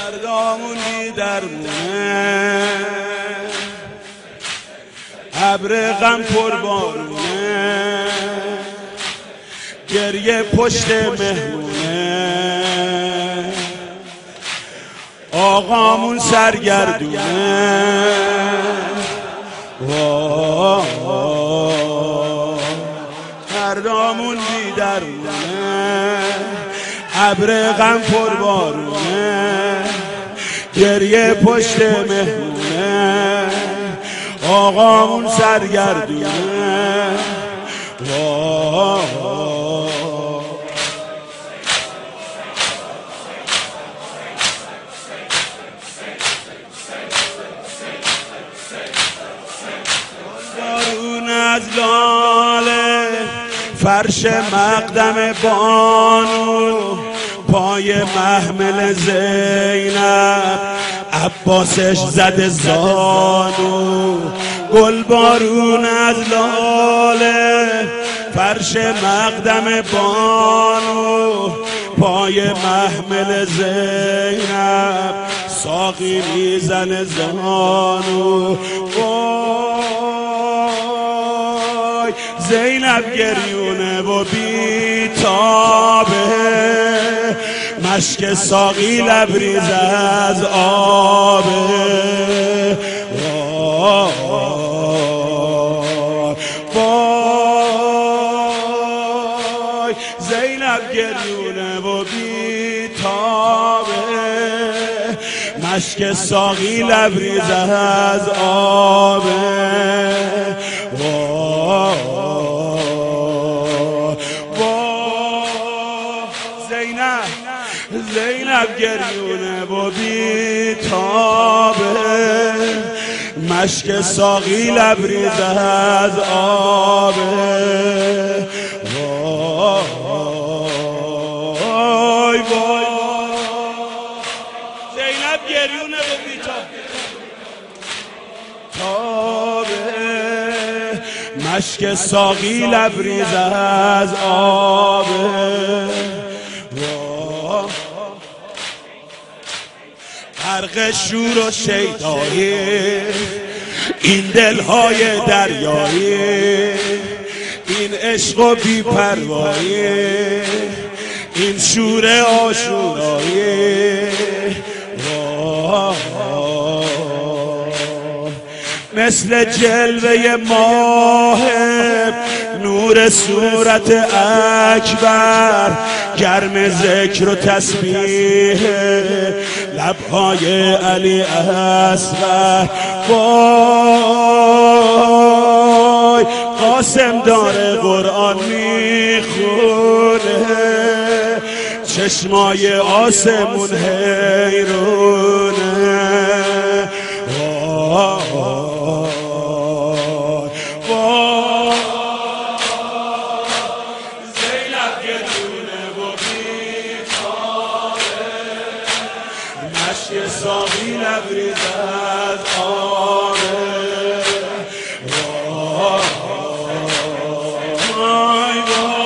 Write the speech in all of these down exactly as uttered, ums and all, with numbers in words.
فردامون بی درمونه، ابر غم پر بارونه، گریه پشت مهمونه، آقامون سرگردونه. فردامون بی درمونه، ابر غم پر بارونه، گریه پشت مهمونه، آقامون سرگردونه. بارون از لاله فرش مقدم بانو، پای محمل زینب عباسش زده زانو. گل بارون از لاله فرش مقدم بانو، پای محمل زینب ساقی میزنه زانو. وای زینب گریونه و بیتابه، مشک ساقی لبریز از آبه. وای زینب گریونه و بیتابه، مشک ساقی لبریز از آبه. وای زینب زینب گریونه و بیتابه، مشک ساقی لبریز از آبه. وای وای زینب گریونه و بیتابه، مشک ساقی لبریز از آبه. غرق شور و شیدایی این دلهای دریایی، این عشق و بی‌پروایی، این شور عاشورایی. مثل جلوه ماه نور صورت اکبر، گرم ذکر و تسبیح لبهای علی اصغر. وای قاسم داره قرآن میخونه، چشمای آسمون حیرونه. مشک ساقی لبریز از آبه. وای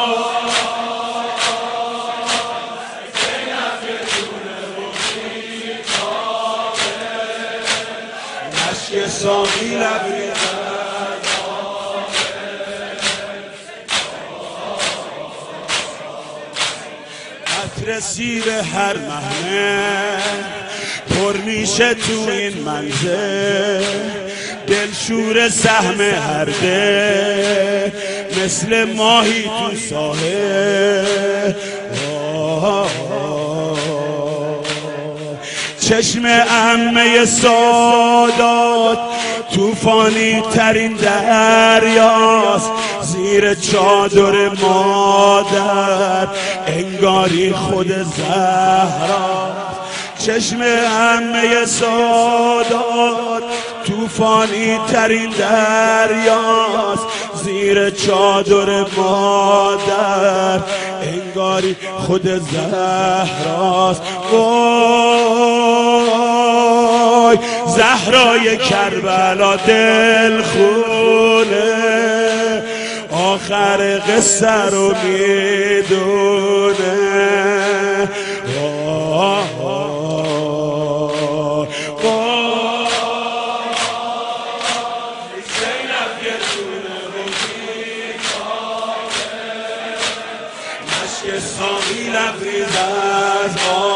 مشک ساقی لبریز از آبه. عطر سیر هر مهنه پر میشه تو این منزل، دلشور سهم هر دل مثل ماهی تو ساحل. چشم عمه سادات توفانی ترین دریاست، زیر چادر مادر انگاری خود زهرا. چشم عمه سادات توفانی ترین دریاست، زیر چادر مادر انگاری خود زهراست. وای زهرای کربلا دل خونه، آخر قصه رو میدونه. از